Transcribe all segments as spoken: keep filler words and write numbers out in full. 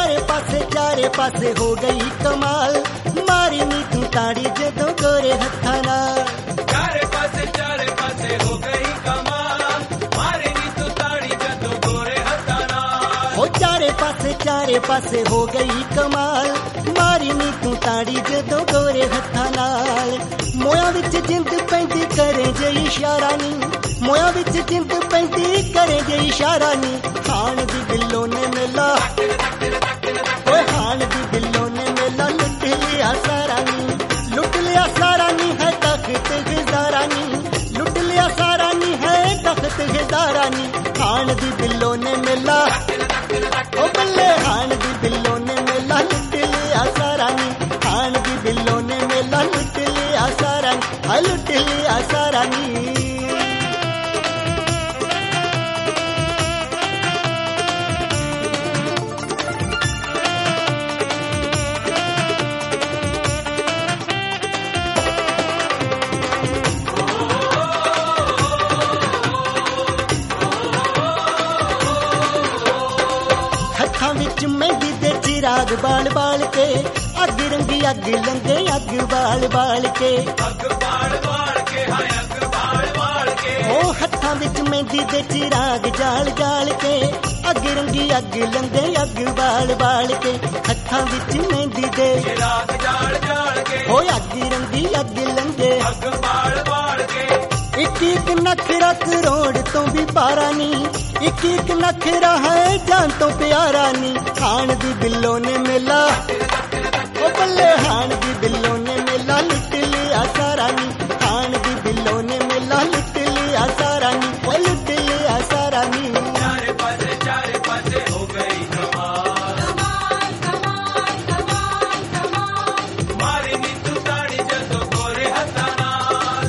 ਚਾਰੇ ਪਾਸੇ ਚਾਰੇ ਪਾਸੇ ਹੋ ਗਈ ਕਮਾਲ, ਮਾਰੀ ਨੀ ਤੂੰ ਤਾੜੀ ਜਦੋਂ ਗੋਰੇ ਹੱਥਾਂ ਨਾਲ। ਚਾਰੇ ਪਾਸੇ ਚਾਰੇ ਪਾਸੇ ਹੋ ਗਈ ਕਮਾਲ, ਮਾਰੀ ਨੀ ਤੂੰ ਤਾੜੀ ਜਦੋਂ ਗੋਰੇ ਹੱਥਾਂ ਨਾਲ। ਹੋ ਚਾਰੇ ਪਾਸੇ ਚਾਰੇ ਪਾਸੇ ਹੋ ਗਈ ਕਮਾਲ, ਮਾਰੀ ਨੀ ਤੂੰ ਤਾੜੀ ਜਦੋਂ ਗੋਰੇ ਹੱਥਾਂ ਨਾਲ। ਮੋਇਆ ਵਿੱਚ ਜਿੰਦ ਪੈਂਦੀ ਕਰੇ ਜੇ ਇਸ਼ਾਰਾ ਨੀ, ਮੋਇਆ ਵਿੱਚ ਜਿੰਦ ਪੈਂਦੀ ਕਰੇ ਜੇ ਇਸ਼ਾਰਾ ਨੀ। ਖਾਣ ਦੀ ਬਿੱਲੋ ਨੇ ਮੇਲਾ, ਓਏ ਖਾਣ ਦੀ ਬਿੱਲੋ ਨੇ ਮੇਲਾ ਲੁੱਟ ਲਿਆ ਸਾਰਾ ਨੀ, ਲੁੱਟ ਲਿਆ ਸਾਰਾ ਨੀ ਹੈ ਤਖਤ ਹਜ਼ਾਰਾ ਨੀ, ਲੁੱਟ ਲਿਆ ਸਾਰਾ ਨੀ ਹੈ ਤਖਤ ਹਜ਼ਾਰਾ ਨੀ। ਖਾਣ ਦੀ ਬਿੱਲੋ ਨੇ ਮੇਲਾ, ਓ ਬੱਲੇ ਖਾਣ ਦੀ ਬਿੱਲੋ ਨੇ ਮੇਲਾ ਲੁੱਟ ਲਿਆ ਸਾਰਾ ਨੀ, ਖਾਣ ਦੀ ਬਿੱਲੋ ਨੇ ਮੇਲਾ ਲੁੱਟ ਲਿਆ ਸਾਰਾ ਨੀ, ਹਾਂ ਲੁੱਟ ਲਿਆ ਸਾਰਾ ਨੀ। ਹੱਥਾਂ ਵਿੱਚ ਮਹਿੰਦੀ ਦੇ ਚਿਰਾਗ ਬਾਲ ਬਾਲ ਕੇ, ਅੱਗ ਰੰਗੀ ਅੱਗ ਲੰਗੇ ਅੱਗ ਬਾਲ ਬਾਲ ਕੇ, ਅੱਗ ਬਾਲ ਬਾਲ ਕੇ ਹਾਏ ਅੱਗ ਬਾਲ ਬਾਲ ਕੇ। ਉਹ ਹੱਥਾਂ ਵਿੱਚ ਮਹਿੰਦੀ ਦੇ ਚਿਰਾਗ ਜਾਲ ਜਾਲ ਕੇ, ਅੱਗ ਰੰਗੀ ਅੱਗ ਲੰਗੇ ਅੱਗ ਬਾਲ ਬਾਲ ਕੇ। ਹੱਥਾਂ ਵਿੱਚ ਮਹਿੰਦੀ ਦੇ ਚਿਰਾਗ ਜਾਲ ਜਾਲ ਕੇ, ਹੋਏ ਅੱਗ ਰੰਗੀ ਅੱਗ ਲੰਗੇ ਅੱਗ ਬਾਲ ਬਾਲ ਕੇ। ਇੱਕ ਇੱਕ ਨਖਰਾ ਕਰੋੜ ਤੋਂ ਵੀ ਪਾਰਾ ਨੀ, ਇੱਕ ਇੱਕ ਨਖਰਾ ਹੈ ਜਾਨ ਤੋਂ ਪਿਆਰਾ ਨੀ। ਖਾਣ ਦੀ ਬਿੱਲੋ ਨੇ ਮੇਲਾ, ਓ ਬੱਲੇ ਖਾਣ ਦੀ ਬਿੱਲੋ ਨੇ ਮੇਲਾ ਲੁੱਟ ਲਿਆ ਸਾਰਾ ਨੀ, ਖਾਣ ਦੀ ਬਿੱਲੋ ਨੇ ਮੇਲਾ ਲੁੱਟ ਲਿਆ ਸਾਰਾ ਨੀ, ਓ ਲੁੱਟ ਲਿਆ ਸਾਰਾ ਨੀ। ਚਾਰੇ ਪਾਸੇ ਚਾਰੇ ਪਾਸੇ ਹੋ ਗਈ ਕਮਾਲ, ਮਾਰੀ ਨੀ ਤੂੰ ਤਾੜੀ ਜਦੋਂ ਗੋਰੇ ਹੱਥਾਂ ਨਾਲ।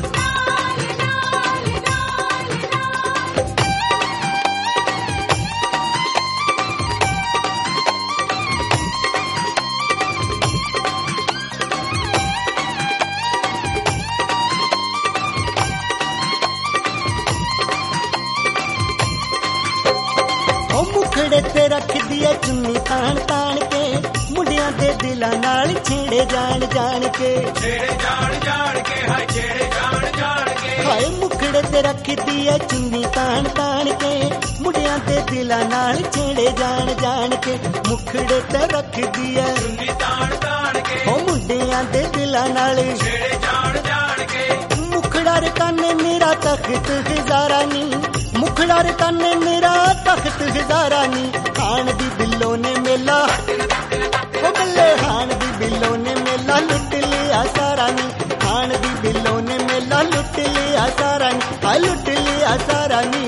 ਉਹ ਮੁਖੜੇ ਤੇ ਰੱਖਦੀ ਐ ਚੁੰਨੀ ਤਾਣ ਤਾਣ ਕੇ, ਮੁੰਡਿਆਂ ਦੇ ਦਿਲਾਂ ਨਾਲ ਛੇੜੇ ਜਾਣ ਜਾਣ ਕੇ, ਛੇੜੇ ਜਾਣ ਜਾਣ ਕੇ ਹਾਏ ਛੇੜੇ ਜਾਣ ਜਾਣ ਕੇ। ਹਾਏ ਮੁਖੜੇ ਤੇ ਰੱਖਦੀ ਐ ਚੁੰਨੀ ਤਾਣ ਤਾਣ ਕੇ, ਮੁੰਡਿਆਂ ਦੇ ਦਿਲਾਂ ਨਾਲ ਛੇੜੇ ਜਾਣ ਜਾਣ ਕੇ। ਮੁਖੜੇ ਤੇ ਰੱਖਦੀ ਐ ਚੁੰਨੀ ਤਾਣ ਤਾਣ ਕੇ, ਉਹ ਮੁੰਡਿਆਂ ਦੇ ਦਿਲਾਂ ਨਾਲ, ਛੇੜੇ ਜਾਣ ਜਾਣ ਕੇ। ਮੁਖੜਾ ਰਕਾਨੇ ਮੇਰਾ ਤਖਤ ਹਜ਼ਾਰਾ ਨੀ, ਮੁਖੜਾ ਰਕਾਨੇ ਮੇਰਾ ਤਖਤ ਹਜ਼ਾਰਾ ਨੀ। ਖਾਣ ਦੀ ਬਿੱਲੋ ਨੇ ਮੇਲਾ, ਓ ਬੱਲੇ ਖਾਣ ਦੀ ਬਿੱਲੋ ਨੇ ਮੇਲਾ ਲੁੱਟ ਲਿਆ ਸਾਰਾ ਨੀ, ਖਾਣ ਦੀ ਬਿੱਲੋ ਨੇ ਮੇਲਾ ਲੁੱਟ ਲਿਆ ਸਾਰਾ ਨੀ, ਹਾਂ ਲੁੱਟ ਲਿਆ ਸਾਰਾ ਨੀ।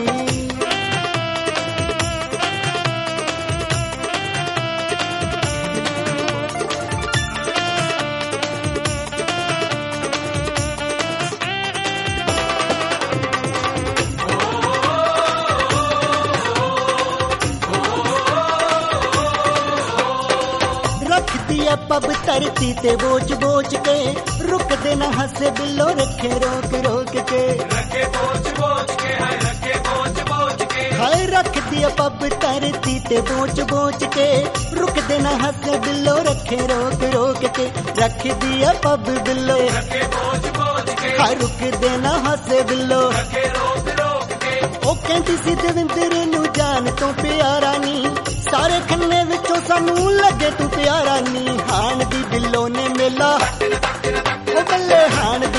ਰੱਖਦੀ ਐ ਪੱਬ ਧਰਤੀ ਤੇ ਬੋਚ ਬੋਚ ਕੇ, ਰੁਕਦੇ ਨਾ ਹੱਸੇ ਬਿੱਲੋ ਰੱਖੇ ਰੋਕ ਰੋਕ ਕੇ, ਰੱਖੇ ਬੋਝ ਬੋਝ ਕੇ ਹਾਏ ਰੱਖੇ ਬੋਝ ਬੋਝ ਕੇ। ਹਾਏ ਰੱਖਦੀ ਐ ਪੱਬ ਧਰਤੀ ਤੇ ਬੋਚ ਬੋਚ ਕੇ, ਰੁਕਦੇ ਨਾ ਹੱਸੇ ਬਿੱਲੋ ਰੱਖੇ ਰੋਕ ਰੋਕ ਕੇ। ਰੱਖਦੀ ਐ ਪੱਬ ਬਿੱਲੋ, ਰੱਖੇ ਬੋਝ ਬੋਝ ਕੇ ਹਾਏ ਰੁਕਦੇ ਨਾ ਹੱਸੇ ਬਿੱਲੋ, ਰੱਖੇ ਰੋਕ ਰੋਕ ਕੇ। ਉਹ ਕਹਿੰਦੀ ਸੀ ਦਵਿੰਦਰ ਨੂੰ ਜਾਨ ਤੋਂ ਪਿਆਰਾ ਨੀ, ਸਾਰੇ ਖੰਨੇ ਵਿੱਚੋਂ ਸਾਨੂੰ ਲੱਗੇ ਤੂੰ ਪਿਆਰਾ ਨੀ। ਖਾਣ ਦੀ ਬਿੱਲੋ ਨੇ ਮੇਲਾ, ਉਹ ਬੱਲੇ ਖਾਣ